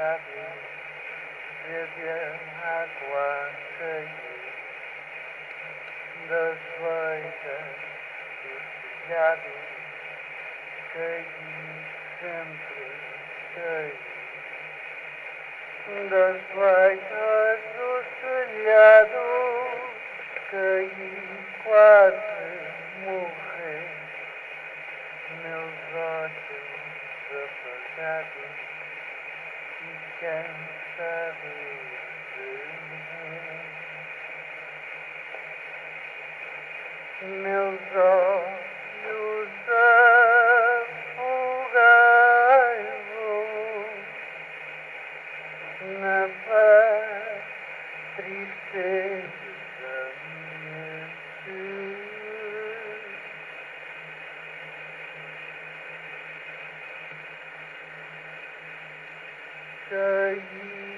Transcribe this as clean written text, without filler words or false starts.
sabe beber água cheia das veias do telhado, cheio, sempre cheio das veias do telhado, caí quase morrer, meus olhos apagados, e quem sabe de mim, meus olhos afogados na tristeza mente. Caí